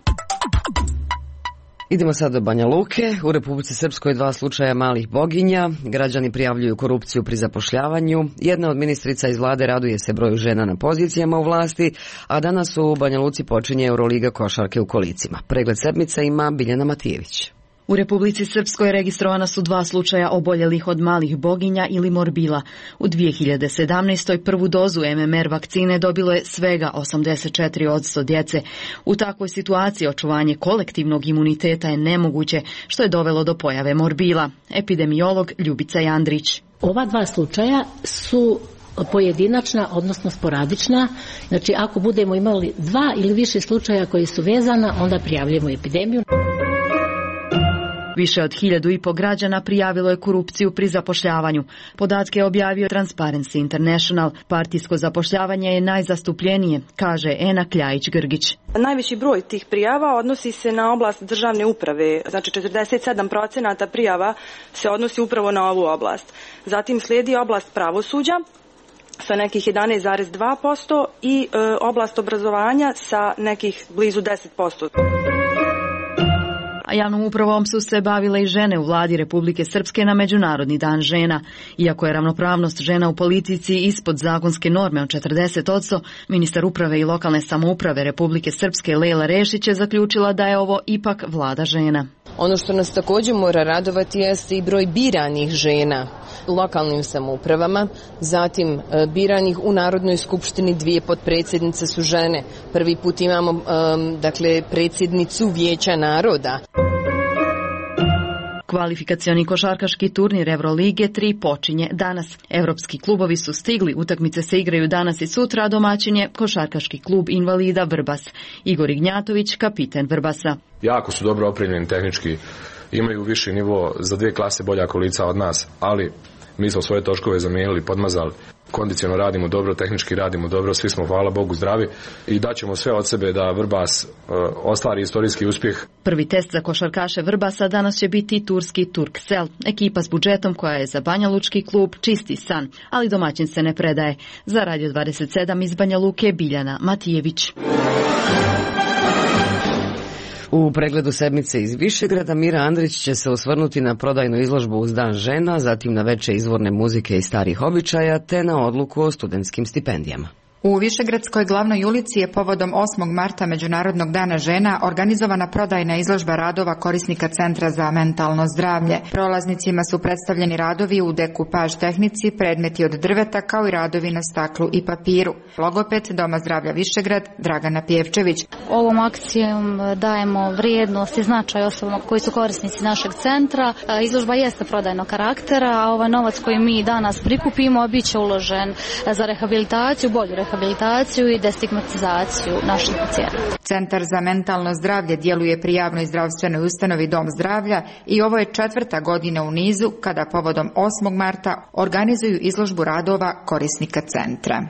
Idemo sad do Banja Luke. U Republici Srpskoj dva slučaja malih boginja. Građani prijavljuju korupciju pri zapošljavanju. Jedna od ministrica iz vlade raduje se broju žena na pozicijama u vlasti, a danas u Banja Luci počinje Euroliga košarke u kolicima. Pregled sedmice ima Biljana Matijević. U Republici Srpskoj registrovana su dva slučaja oboljelih od malih boginja ili morbila. U dvije hiljade sedamnaestoj prvu dozu M M R vakcine dobilo je svega osamdeset četiri posto djece. U takvoj situaciji očuvanje kolektivnog imuniteta je nemoguće, što je dovelo do pojave morbila. Epidemiolog Ljubica Jandrić. Ova dva slučaja su pojedinačna, odnosno sporadična. Znači, ako budemo imali dva ili više slučaja koji su vezana, onda prijavljujemo epidemiju. Više od hiljadu i po građana prijavilo je korupciju pri zapošljavanju. Podatke je objavio Transparency International. Partijsko zapošljavanje je najzastupljenije, kaže Ena Kljajić-Grgić. Najveći broj tih prijava odnosi se na oblast državne uprave, znači četrdeset sedam procenata prijava se odnosi upravo na ovu oblast. Zatim slijedi oblast pravosuđa sa nekih jedanaest zarez dva posto i e, oblast obrazovanja sa nekih blizu deset posto. A javnom upravom su se bavile i žene u vladi Republike Srpske na Međunarodni dan žena. Iako je ravnopravnost žena u politici ispod zakonske norme od četrdeset posto, ministar uprave i lokalne samouprave Republike Srpske Lejla Rešić je zaključila da je ovo ipak vlada žena. Ono što nas također mora radovati jeste i broj biranih žena u lokalnim samoupravama, zatim biranih u Narodnoj skupštini, dvije potpredsjednice su žene. Prvi put imamo um, dakle predsjednicu Vijeća naroda. Kvalifikacioni košarkaški turnir Evrolige tri počinje danas. Evropski klubovi su stigli, utakmice se igraju danas i sutra, a domaćin je košarkaški klub invalida Vrbas. Igor Ignjatović, kapiten Vrbasa. Jako su dobro opremljeni tehnički, imaju viši nivo, za dvije klase bolja kolica od nas, ali mi smo svoje točkove zamijenili, podmazali. Kondiciono radimo dobro, tehnički radimo dobro, svi smo, hvala Bogu, zdravi i daćemo sve od sebe da Vrbas uh, ostvari istorijski uspjeh. Prvi test za košarkaše Vrbasa danas će biti turski Turkcell, ekipa s budžetom koja je za Banja Lučki klub čisti san, ali domaćin se ne predaje. Za Radio dvadeset sedam iz Banja Luke Biljana Matijević. U pregledu sedmice iz Višegrada Mira Andrić će se osvrnuti na prodajnu izložbu uz Dan žena, zatim na veče izvorne muzike i starih običaja, te na odluku o studentskim stipendijama. U Višegradskoj glavnoj ulici je povodom osmog marta Međunarodnog dana žena organizovana prodajna izložba radova korisnika Centra za mentalno zdravlje. Prolaznicima su predstavljeni radovi u dekupaž tehnici, predmeti od drveta kao i radovi na staklu i papiru. Logoped Doma zdravlja Višegrad Dragana Pjevčević. Ovom akcijom dajemo vrijednost i značaj osobama koji su korisnici našeg centra. Izložba jeste prodajnog karaktera, a ovaj novac koji mi danas prikupimo biće uložen za rehabilitaciju, bolju rehabilitaciju rehabilitaciju i destigmatizaciju naših pacijenata. Centar za mentalno zdravlje djeluje pri javnoj zdravstvenoj ustanovi Dom zdravlja i ovo je četvrta godina u nizu kada povodom osmog marta organizuju izložbu radova korisnika centra.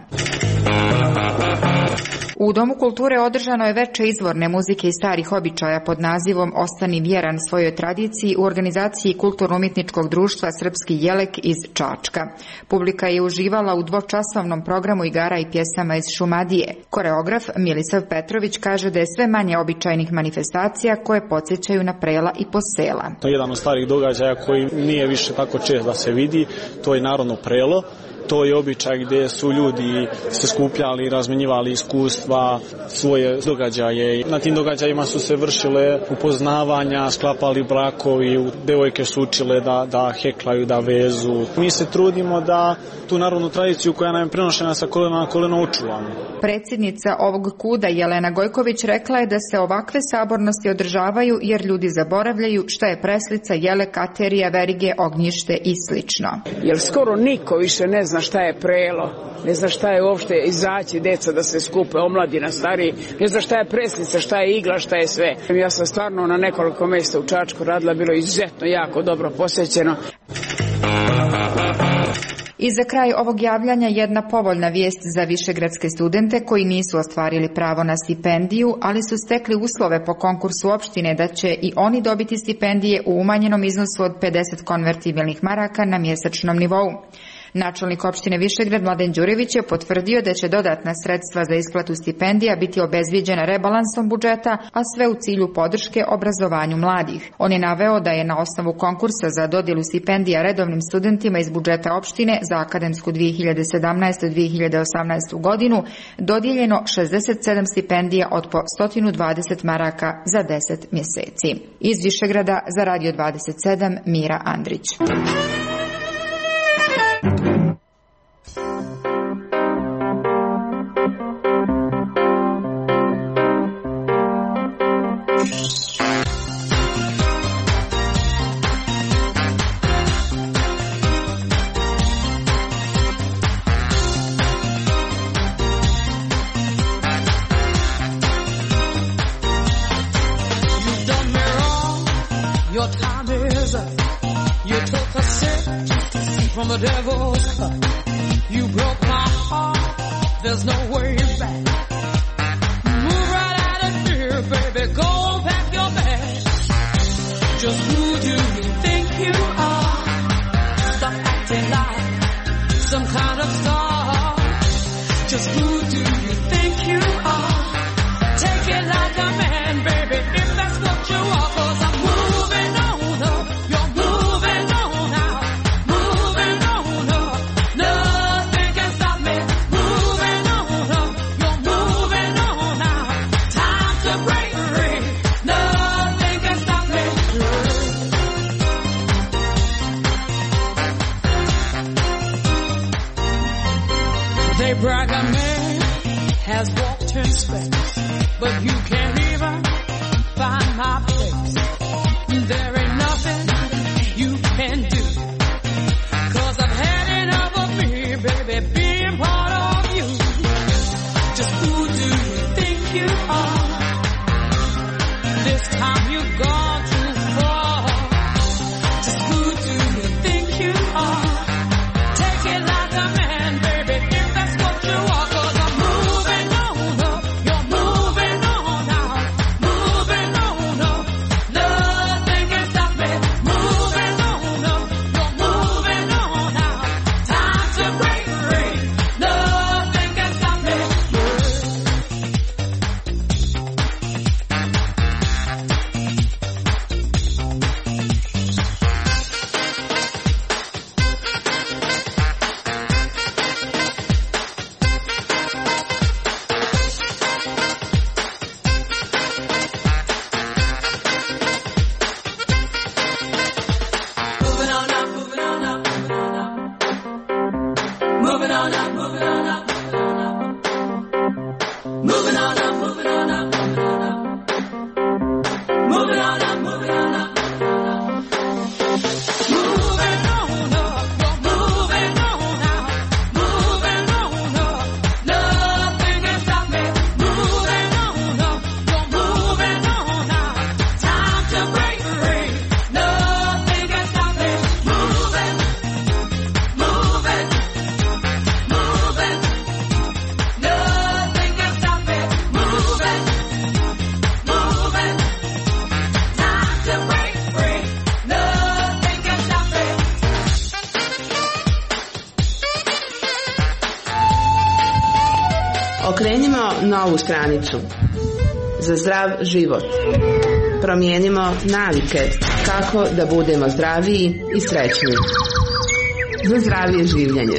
U Domu kulture održano je veče izvorne muzike i starih običaja pod nazivom Ostani vjeran svojoj tradiciji u organizaciji Kulturno-umjetničkog društva Srpski jelek iz Čačka. Publika je uživala u dvočasovnom programu igara i pjesama iz Šumadije. Koreograf Milisav Petrović kaže da je sve manje običajnih manifestacija koje podsjećaju na prela i posela. To je jedan od starih događaja koji nije više tako čest da se vidi, to je narodno prelo. To je običaj gdje su ljudi se skupljali, razmenjivali iskustva, svoje događaje. Na tim događajima su se vršile upoznavanja, sklapali brakovi, devojke su učile da, da heklaju, da vezu. Mi se trudimo da tu narodnu tradiciju koja nam je prenošena sa kolena na koleno očuvamo. Predsjednica ovog kuda Jelena Gojković rekla je da se ovakve sabornosti održavaju jer ljudi zaboravljaju šta je preslica, jelek, aterija, verige, ognjište i slično. Jer skoro niko više ne zna šta je prelo, ne zna šta je uopšte izaći deca da se skupe, omladina, stariji, ne zna šta je preslica, šta je igla, šta je sve. Ja sam stvarno na nekoliko mjesta u Čačku radila, bilo izuzetno jako dobro posjećeno. I za kraj ovog javljanja jedna povoljna vijest za višegradske studente koji nisu ostvarili pravo na stipendiju, ali su stekli uslove po konkursu opštine da će i oni dobiti stipendije u umanjenom iznosu od pedeset konvertibilnih maraka na mjesečnom nivou. Načelnik opštine Višegrad Mladen Đurević je potvrdio da će dodatna sredstva za isplatu stipendija biti obezvijeđena rebalansom budžeta, a sve u cilju podrške obrazovanju mladih. On je naveo da je na osnovu konkursa za dodjelu stipendija redovnim studentima iz budžeta opštine za akademsku dvije hiljade sedamnaeste do dvije hiljade osamnaeste. godinu dodijeljeno šezdeset sedam stipendija od po sto dvadeset maraka za deset mjeseci. Iz Višegrada za Radio dvadeset sedam Mira Andrić. Your time from the devil's cut. You broke my heart, there's no way back. Move right out of here, baby, go and pack your bags. Just who do you think you are? Stop acting like some kind of star. Just who do you think you are? Take it like a man, baby, if that's what you are. Cause I'm moving on up, you're moving on out, moving on up, nothing can stop me. Moving on up, you're moving on out, time to break free, nothing can stop me. They brag a man has walked in space, but you can't even find my place. There ain't nothing you can do, cause I've had enough of me, baby, being part of you. Just who do you think you are? This time you've gone too far. Just who do you think you are? Take it like a man, baby, if that's what you are. Cause I'm moving on up, you're moving on out, moving on up, nothing can stop me. Moving on up, you're moving on out, time to break free, nothing can stop me. Moving on up, moving on up, moving on up, moving on up, moving on up, moving on up, moving on up, moving on up, moving on up, you're moving on out, moving on up, nothing can stop me. Moving on up, you're moving on out, time to break free, nothing can stop me. Moving, moving, moving, nothing can stop me. Moving, moving, time to break free, nothing can stop me. Okrenimo novu stranicu za zdrav život. Promijenimo navike kako da budemo zdraviji i srećniji. Za zdravije življenje.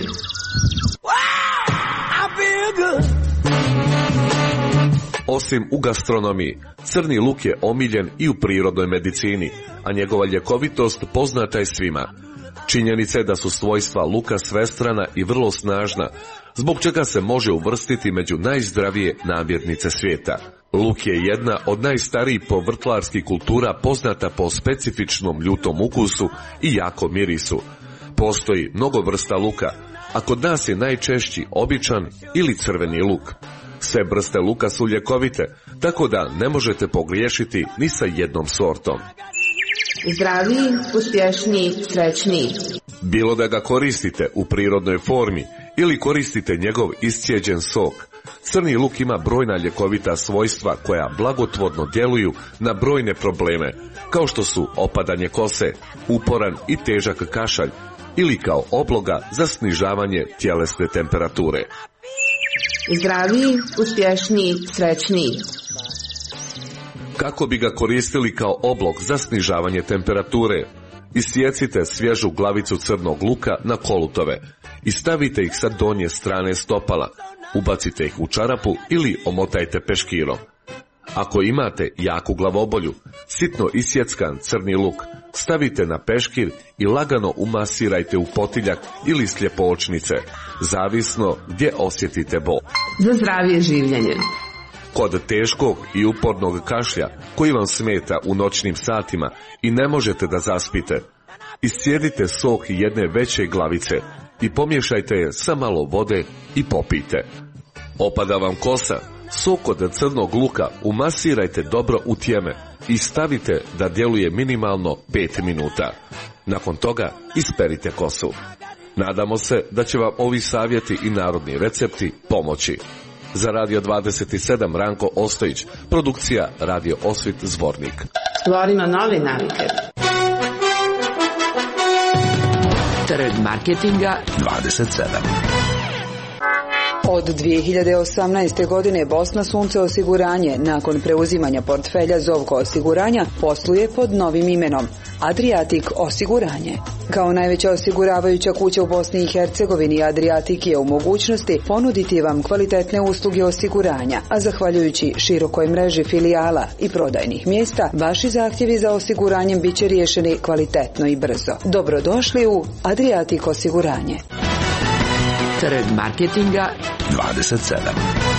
Osim u gastronomiji, crni luk je omiljen i u prirodnoj medicini, a njegova ljekovitost poznata je svima. Činjenica je da su svojstva luka svestrana i vrlo snažna, zbog čega se može uvrstiti među najzdravije namirnice svijeta. Luk je jedna od najstarijih povrtlarskih kultura poznata po specifičnom ljutom ukusu i jakom mirisu. Postoji mnogo vrsta luka, a kod nas je najčešći običan ili crveni luk. Sve vrste luka su ljekovite, tako da ne možete pogriješiti ni sa jednom sortom. Zdraviji, uspješniji, srećniji. Bilo da ga koristite u prirodnoj formi ili koristite njegov iscijeđen sok, crni luk ima brojna ljekovita svojstva koja blagotvorno djeluju na brojne probleme, kao što su opadanje kose, uporan i težak kašalj ili kao obloga za snižavanje tjelesne temperature. Zdraviji, uspješniji, srećniji. Kako bi ga koristili kao oblog za snižavanje temperature? Isjecite svježu glavicu crnog luka na kolutove i stavite ih sa donje strane stopala. Ubacite ih u čarapu ili omotajte peškirom. Ako imate jaku glavobolju, sitno isjeckan crni luk stavite na peškir i lagano umasirajte u potiljak ili sljepočnice, zavisno gdje osjetite bol. Za zdravije življenje. Kod teškog i upornog kašlja koji vam smeta u noćnim satima i ne možete da zaspite, iscijedite sok jedne veće glavice i pomiješajte je sa malo vode i popijte. Opada vam kosa, sok od crnog luka umasirajte dobro u tjeme i stavite da djeluje minimalno pet minuta. Nakon toga isperite kosu. Nadamo se da će vam ovi savjeti i narodni recepti pomoći. Za Radio dvadeset sedam Ranko Ostojić, produkcija Radio Osvit Zvornik. Stvorimo nove navike. Trg marketinga dvadeset sedam. Od dvije hiljade osamnaeste. godine Bosna Sunce osiguranje nakon preuzimanja portfelja Zovko osiguranja posluje pod novim imenom Adriatic osiguranje. Kao najveća osiguravajuća kuća u Bosni i Hercegovini, Adriatic je u mogućnosti ponuditi vam kvalitetne usluge osiguranja, a zahvaljujući širokoj mreži filijala i prodajnih mjesta, vaši zahtjevi za osiguranjem biće riješeni kvalitetno i brzo. Dobrodošli u Adriatic osiguranje. Trg marketinga dvadeset sedam.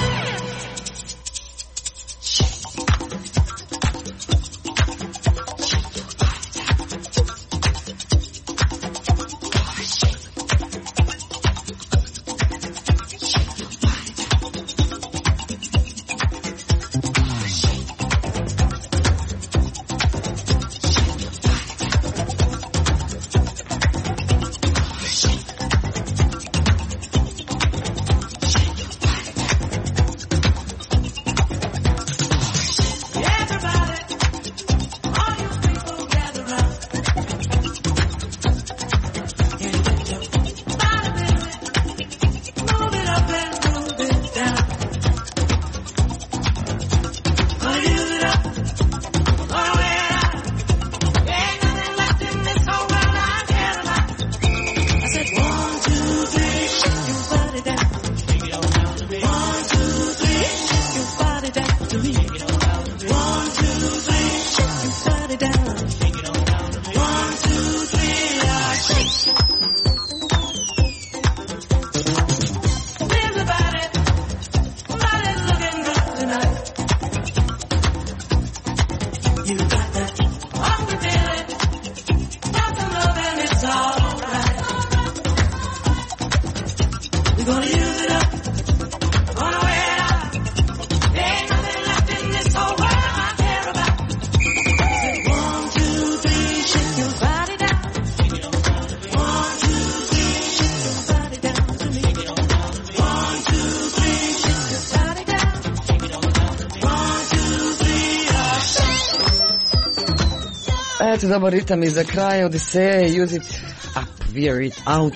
Eto, dobar ritam i za kraj Odiseje, use it up, wear it out.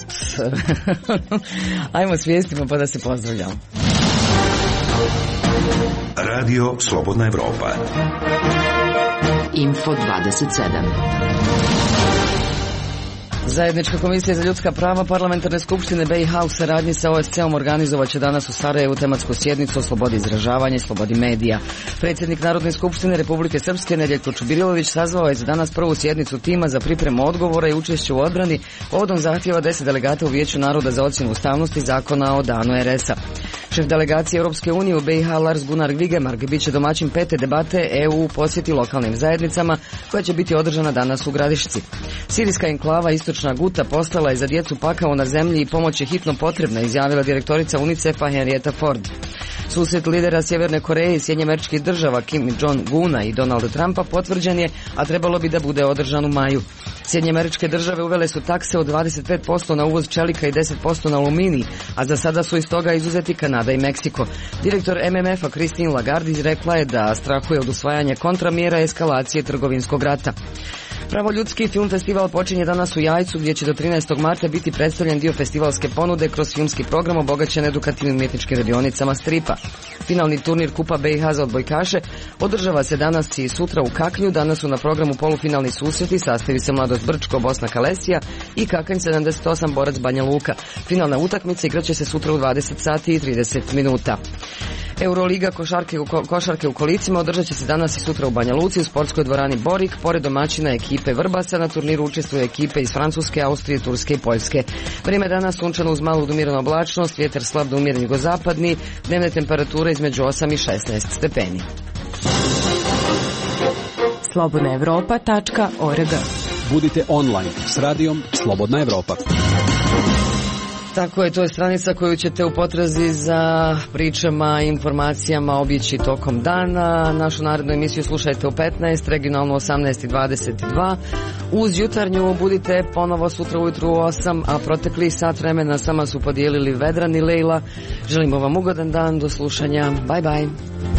Ajmo svijestimo pa da se pozdravljamo. Radio Slobodna Evropa. Info dvadeset sedam. Zajednička komisija za ljudska prava Parlamentarne skupštine B i H u saradnji sa O S C-om organizovat će danas u Sarajevu tematsku sjednicu o slobodi izražavanja i slobodi medija. Predsjednik Narodne skupštine Republike Srpske Nedjeljko Čubirilović sazvao je za danas prvu sjednicu tima za pripremu odgovora i učešće u odbrani povodom zahtjeva deset delegata u Vijeću naroda za ocjenu ustavnosti zakona o danu R S-a. Šef delegacije Europske unije u B i H Lars Gunnar Vigemark bit će domaćin pete debate E U u posjeti lokalnim zajednicama koja će biti održana danas u Gradišci. Sirijska enklava Istočna Guta postala je za djecu pakao na zemlji i pomoć je hitno potrebna, izjavila direktorica UNICEF-a Henrietta Ford. Susret lidera Sjeverne Koreje i Sjedinjenih Američkih Država Kim Jong-una i Donalda Trumpa potvrđen je, a trebalo bi da bude održan u maju. Sjedinjene Američke Države uvele su takse od dvadeset pet posto na uvoz čelika i deset posto na aluminij, a za sada su iz toga izuzeti Kanada i Meksiko. Direktor M M F-a Christine Lagarde rekla je da strahuje od usvajanja kontramjera eskalacije trgovinskog rata. Pravoljudski film festival počinje danas u Jajcu, gdje će do trinaestog marta biti predstavljen dio festivalske ponude kroz filmski program obogaćen edukativnim umjetničkim radionicama stripa. Finalni turnir Kupa B i H za odbojkaše održava se danas i sutra u Kaklju. Danas su na programu polufinalni susreti, sastavi se Mladost Brčko, Bosna Kalesija i Kakanj sedamdeset osam Borac Banja Luka. Finalna utakmica igraće se sutra u dvadeset sati i trideset minuta. Euroliga košarke, košarke u kolicima održat će se danas i sutra u Banja Luci u sportskoj dvorani Borik. Pored domaćina ekipe Vrbasa na turniru učestvuju ekipe iz Francuske, Austrije, Turske i Poljske. Vrijeme danas sunčano uz malu umirenu oblačnost, vjetar slab do umjeren jugozapadni, dnevne temperature između osam i šesnaest stepeni. slobodna evropa tačka org. Budite online s radijom Slobodna Evropa. Tako je, to je stranica koju ćete u potrazi za pričama i informacijama obići tokom dana. Našu narednu emisiju slušajte u petnaest, regionalno osamnaest i dvadeset dva. Uz jutarnju budite ponovo sutra ujutru u osam, a protekli sat vremena sama su podijelili Vedran i Lejla. Želimo vam ugodan dan, do slušanja. Bye bye.